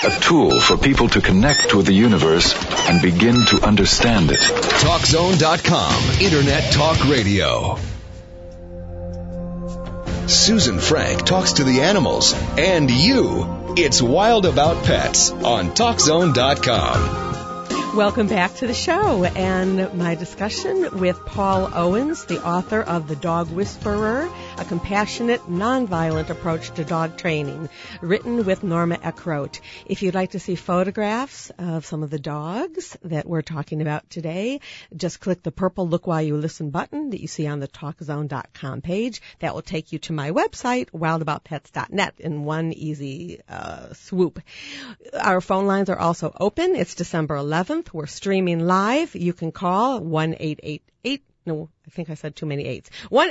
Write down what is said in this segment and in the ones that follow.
A tool for people to connect with the universe and begin to understand it. TalkZone.com, Internet Talk Radio. Susan Frank talks to the animals and you. It's Wild About Pets on TalkZone.com. Welcome back to the show and my discussion with Paul Owens, the author of The Dog Whisperer, a compassionate, nonviolent approach to dog training, written with Norma Eckroat. If you'd like to see photographs of some of the dogs that we're talking about today, just click the purple Look While You Listen button that you see on the TalkZone.com page. That will take you to my website, wildaboutpets.net, in one easy swoop. Our phone lines are also open. It's December 11th. We're streaming live. You can call 1-888. No, I think I said too many eights.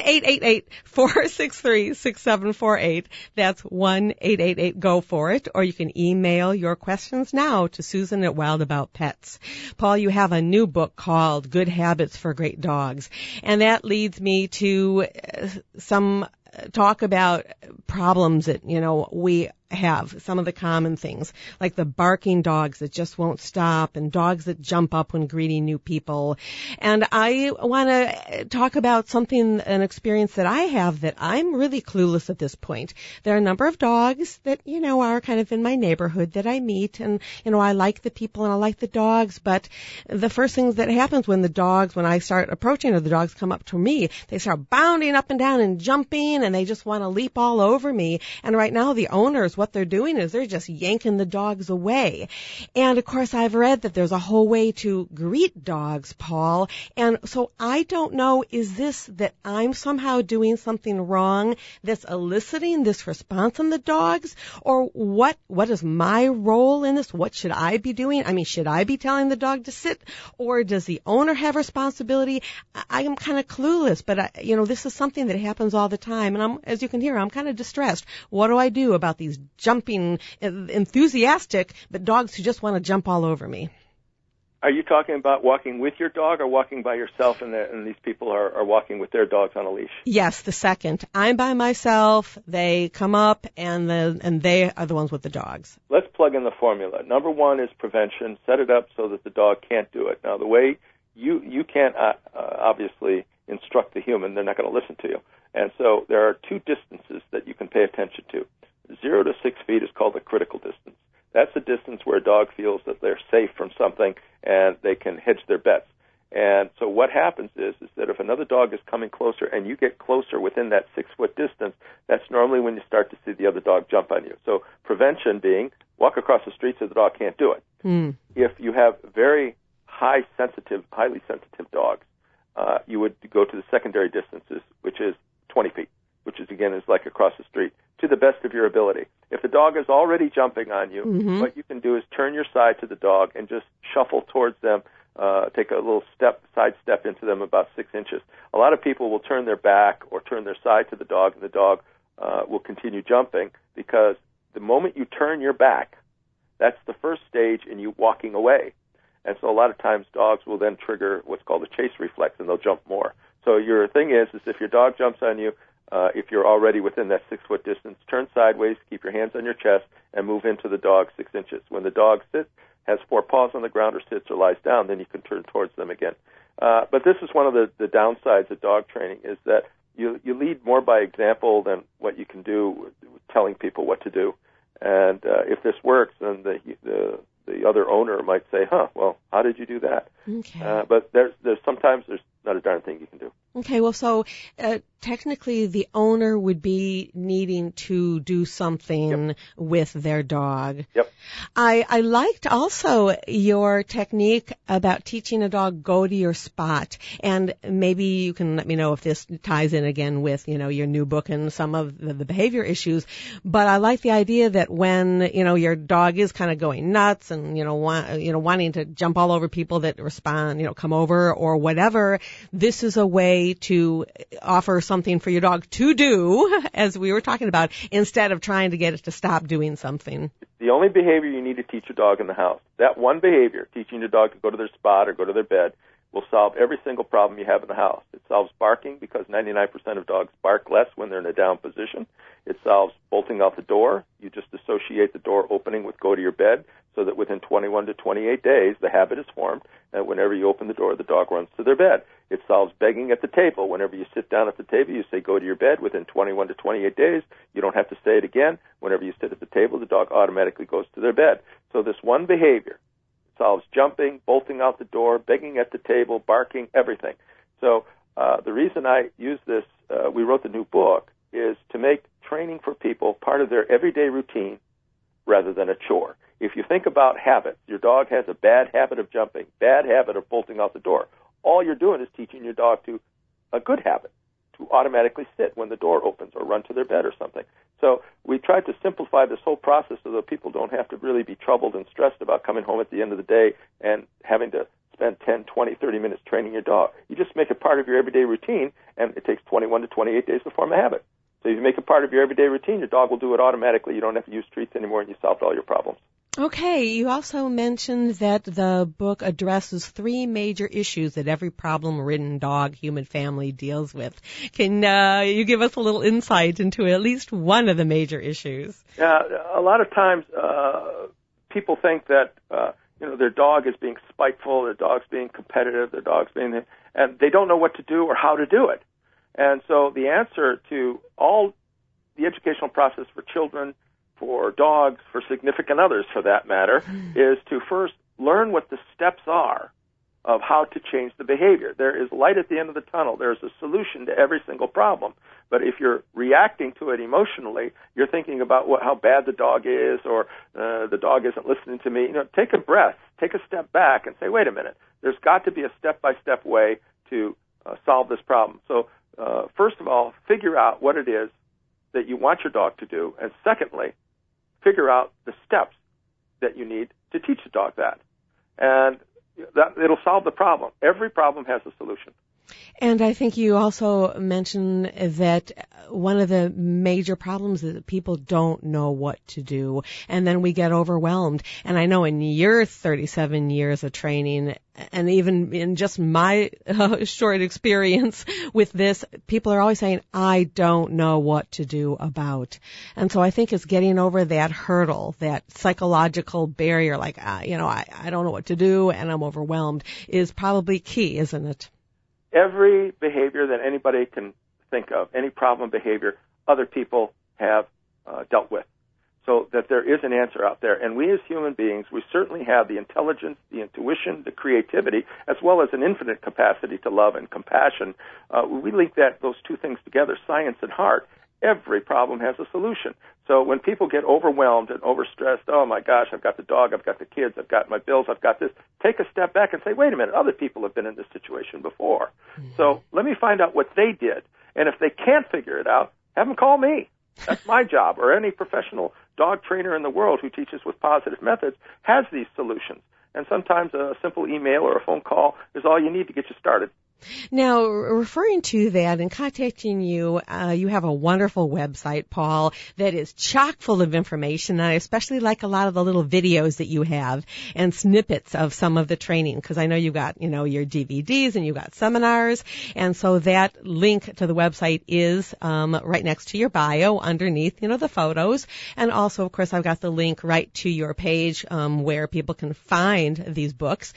1-888-463-6748. That's 1-888-GO-FOR-IT. Or you can email your questions now to Susan at Wild About Pets. Paul, you have a new book called Good Habits for Great Dogs. And that leads me to some talk about problems that, we have, some of the common things, like the barking dogs that just won't stop and dogs that jump up when greeting new people. And I want to talk about an experience that I have that I'm really clueless at this point. There are a number of dogs that, are kind of in my neighborhood that I meet, and, I like the people and I like the dogs, but the first things that happens when I start approaching or the dogs come up to me, they start bounding up and down and jumping and they just want to leap all over me. And right now the owners, what they're doing is they're just yanking the dogs away. And of course I've read that there's a whole way to greet dogs, Paul. And so I don't know, is this that I'm somehow doing something wrong that's eliciting this response in the dogs? Or what is my role in this? What should I be doing? I mean, should I be telling the dog to sit? Or does the owner have responsibility? I am kind of clueless, but this is something that happens all the time. And as you can hear, I'm kind of distressed. What do I do about these jumping, enthusiastic, but dogs who just want to jump all over me? Are you talking about walking with your dog or walking by yourself and these people are walking with their dogs on a leash? Yes, the second. I'm by myself, they come up, and they are the ones with the dogs. Let's plug in the formula. Number one is prevention. Set it up so that the dog can't do it. Now, the way you can't obviously instruct the human, they're not going to listen to you. And so there are two distances that you can pay attention to. 0 to 6 feet is called the critical distance. That's the distance where a dog feels that they're safe from something and they can hedge their bets. And so what happens is that if another dog is coming closer and you get closer within that 6-foot distance, that's normally when you start to see the other dog jump on you. So prevention being walk across the street so the dog can't do it. If you have very highly sensitive dogs, you would go to the secondary distances, which is 20 feet, which is, again, is like across the street, to the best of your ability. If the dog is already jumping on you, what you can do is turn your side to the dog and just shuffle towards them, take a little side step into them about 6 inches. A lot of people will turn their back or turn their side to the dog, and the dog will continue jumping, because the moment you turn your back, that's the first stage in you walking away. And so a lot of times dogs will then trigger what's called a chase reflex, and they'll jump more. So your thing is if your dog jumps on you, if you're already within that 6-foot distance, turn sideways, keep your hands on your chest, and move into the dog 6 inches. When the dog sits, has 4 paws on the ground or sits or lies down, then you can turn towards them again. But this is one of the downsides of dog training, is that you lead more by example than what you can do with telling people what to do. And if this works, then the other owner might say, well, how did you do that? Okay. But there's sometimes there's not a darn thing you can do. Okay, well, so technically the owner would be needing to do something with their dog. Yep. I liked also your technique about teaching a dog go to your spot. And maybe you can let me know if this ties in again with, your new book and some of the behavior issues. But I like the idea that when, your dog is kind of going nuts and, wanting to jump all over people that respond, come over or whatever, this is a way to offer something for your dog to do, as we were talking about, instead of trying to get it to stop doing something. The only behavior you need to teach your dog in the house, that one behavior, teaching your dog to go to their spot or go to their bed, will solve every single problem you have in the house. It solves barking because 99% of dogs bark less when they're in a down position. It solves bolting out the door. You just associate the door opening with go to your bed so that within 21 to 28 days, the habit is formed, and whenever you open the door, the dog runs to their bed. It solves begging at the table. Whenever you sit down at the table, you say go to your bed. Within 21 to 28 days, you don't have to say it again. Whenever you sit at the table, the dog automatically goes to their bed. So this one behavior solves jumping, bolting out the door, begging at the table, barking, everything. So the reason I use this, we wrote the new book, is to make training for people part of their everyday routine rather than a chore. If you think about habits, your dog has a bad habit of jumping, bad habit of bolting out the door. All you're doing is teaching your dog to a good habit, to automatically sit when the door opens or run to their bed or something. So we tried to simplify this whole process so that people don't have to really be troubled and stressed about coming home at the end of the day and having to spend 10, 20, 30 minutes training your dog. You just make it part of your everyday routine, and it takes 21 to 28 days to form a habit. So if you make it part of your everyday routine, your dog will do it automatically. You don't have to use treats anymore, and you solved all your problems. Okay, you also mentioned that the book addresses 3 major issues that every problem-ridden dog human family deals with. Can you give us a little insight into at least one of the major issues? A lot of times people think that their dog is being spiteful, their dog's being competitive, their dog's being, and they don't know what to do or how to do it. And so the answer to all the educational process for children, for dogs, for significant others for that matter, is to first learn what the steps are of how to change the behavior. There is light at the end of the tunnel. There's a solution to every single problem. But if you're reacting to it emotionally, you're thinking about how bad the dog is, or the dog isn't listening to me. Take a breath, take a step back and say, wait a minute, there's got to be a step-by-step way to solve this problem. So first of all, figure out what it is that you want your dog to do. And secondly, figure out the steps that you need to teach the dog that. And that it'll solve the problem. Every problem has a solution. And I think you also mentioned that one of the major problems is that people don't know what to do, and then we get overwhelmed. And I know in your 37 years of training, and even in just my short experience with this, people are always saying, I don't know what to do about. And so I think it's getting over that hurdle, that psychological barrier, like, I don't know what to do and I'm overwhelmed, is probably key, isn't it? Every behavior that anybody can think of, any problem behavior, other people have dealt with. So that there is an answer out there. And we as human beings, we certainly have the intelligence, the intuition, the creativity, as well as an infinite capacity to love and compassion. We link those two things together, science and heart. Every problem has a solution. So when people get overwhelmed and overstressed, oh my gosh, I've got the dog, I've got the kids, I've got my bills, I've got this, take a step back and say, wait a minute, other people have been in this situation before. Mm-hmm. So let me find out what they did. And if they can't figure it out, have them call me. That's my job. Or any professional dog trainer in the world who teaches with positive methods has these solutions. And sometimes a simple email or a phone call is all you need to get you started. Now, referring to that and contacting you, you have a wonderful website, Paul, that is chock full of information. And I especially like a lot of the little videos that you have and snippets of some of the training, because I know you got, your DVDs and you got seminars. And so that link to the website is right next to your bio underneath, the photos. And also, of course, I've got the link right to your page where people can find these books.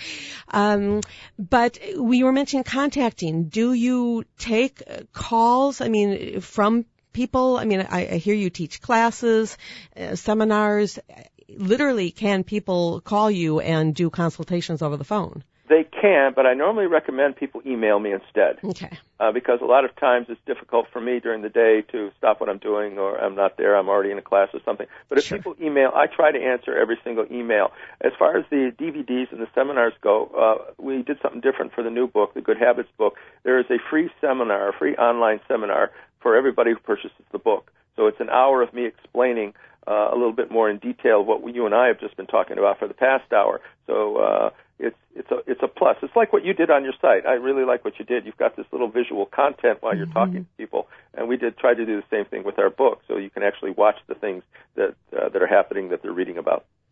But we were mentioning contacting. Do you take calls, from people? I hear you teach classes, seminars. Literally, can people call you and do consultations over the phone? They can, but I normally recommend people email me instead. Okay. Because a lot of times it's difficult for me during the day to stop what I'm doing, or I'm not there, I'm already in a class or something. But if people email, I try to answer every single email. As far as the DVDs and the seminars go, we did something different for the new book, the Good Habits book. There is a free seminar, a free online seminar for everybody who purchases the book. So it's an hour of me explaining a little bit more in detail what you and I have just been talking about for the past hour. So it's a plus. It's like what you did on your site. I really like what you did. You've got this little visual content while you're talking to people, and we did try to do the same thing with our book, so you can actually watch the things that are happening that they're reading about.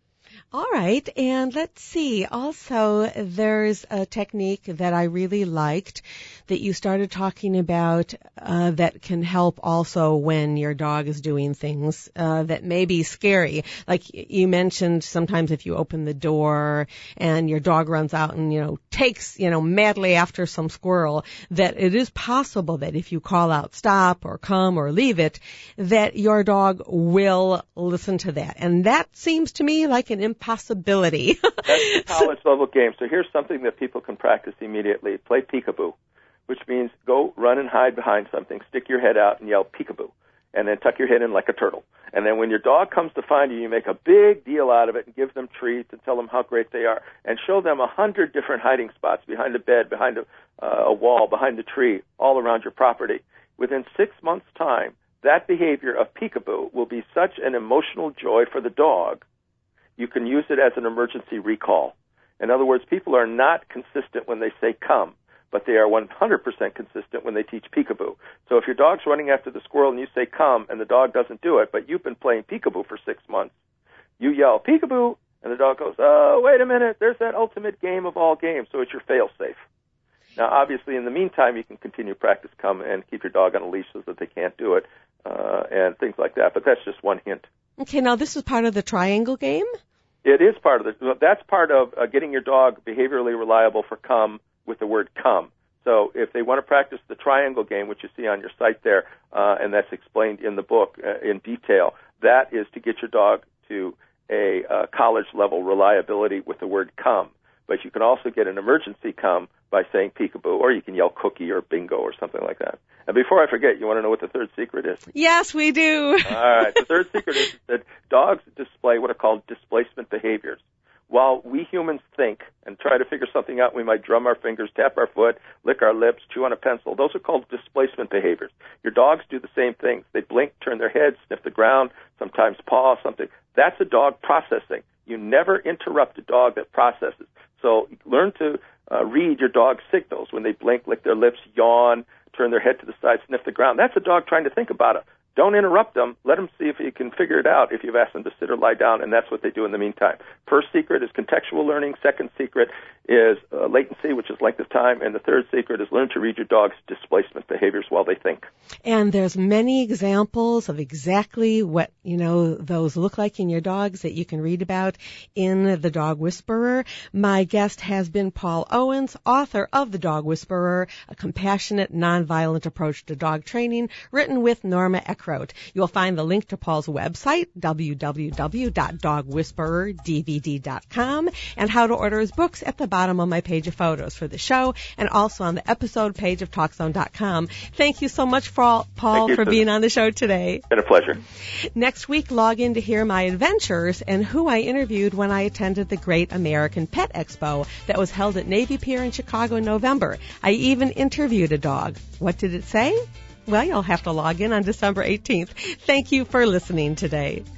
All right, and let's see. Also, there's a technique that I really liked that you started talking about that can help also when your dog is doing things that may be scary. Like you mentioned, sometimes if you open the door and your dog runs out and, takes, madly after some squirrel, that it is possible that if you call out stop or come or leave it, that your dog will listen to that. And that seems to me like an impossibility. That's a college level game. So here's something that people can practice immediately. Play peekaboo, which means go run and hide behind something, stick your head out and yell peekaboo, and then tuck your head in like a turtle. And then when your dog comes to find you, you make a big deal out of it and give them treats and tell them how great they are and show them 100 different hiding spots behind a bed, behind a wall, behind a tree, all around your property. Within 6 months' time, that behavior of peekaboo will be such an emotional joy for the dog, you can use it as an emergency recall. In other words, people are not consistent when they say come, but they are 100% consistent when they teach peekaboo. So if your dog's running after the squirrel and you say come and the dog doesn't do it, but you've been playing peekaboo for 6 months, you yell peekaboo and the dog goes, oh, wait a minute, there's that ultimate game of all games, so it's your fail-safe. Now, obviously, in the meantime, you can continue practice come and keep your dog on a leash so that they can't do it and things like that, but that's just one hint. Okay, now this is part of the triangle game? It is part of it. That's part of getting your dog behaviorally reliable for come with the word come. So if they want to practice the triangle game, which you see on your site there, and that's explained in the book in detail, that is to get your dog to a college-level reliability with the word come. But you can also get an emergency come by saying peekaboo, or you can yell cookie or bingo or something like that. And before I forget, you want to know what the third secret is? Yes, we do. All right. The third secret is that dogs display what are called displacement behaviors. While we humans think and try to figure something out, we might drum our fingers, tap our foot, lick our lips, chew on a pencil. Those are called displacement behaviors. Your dogs do the same things. They blink, turn their heads, sniff the ground, sometimes paw something. That's a dog processing. You never interrupt a dog that processes. So learn to read your dog's signals when they blink, lick their lips, yawn, turn their head to the side, sniff the ground. That's a dog trying to think about it. Don't interrupt them. Let them see if you can figure it out if you've asked them to sit or lie down, and that's what they do in the meantime. First secret is contextual learning. Second secret is latency, which is length of time. And the third secret is learn to read your dog's displacement behaviors while they think. And there's many examples of exactly what, those look like in your dogs that you can read about in The Dog Whisperer. My guest has been Paul Owens, author of The Dog Whisperer, a compassionate, nonviolent approach to dog training, written with Norma Eckroat. You'll find the link to Paul's website, www.dogwhispererdvd.com, and how to order his books at the bottom of my page of photos for the show, and also on the episode page of TalkZone.com. Thank you so much, Paul, for being on the show today. It's been a pleasure. Next week, log in to hear my adventures and who I interviewed when I attended the Great American Pet Expo that was held at Navy Pier in Chicago in November. I even interviewed a dog. What did it say? Well, you'll have to log in on December 18th. Thank you for listening today.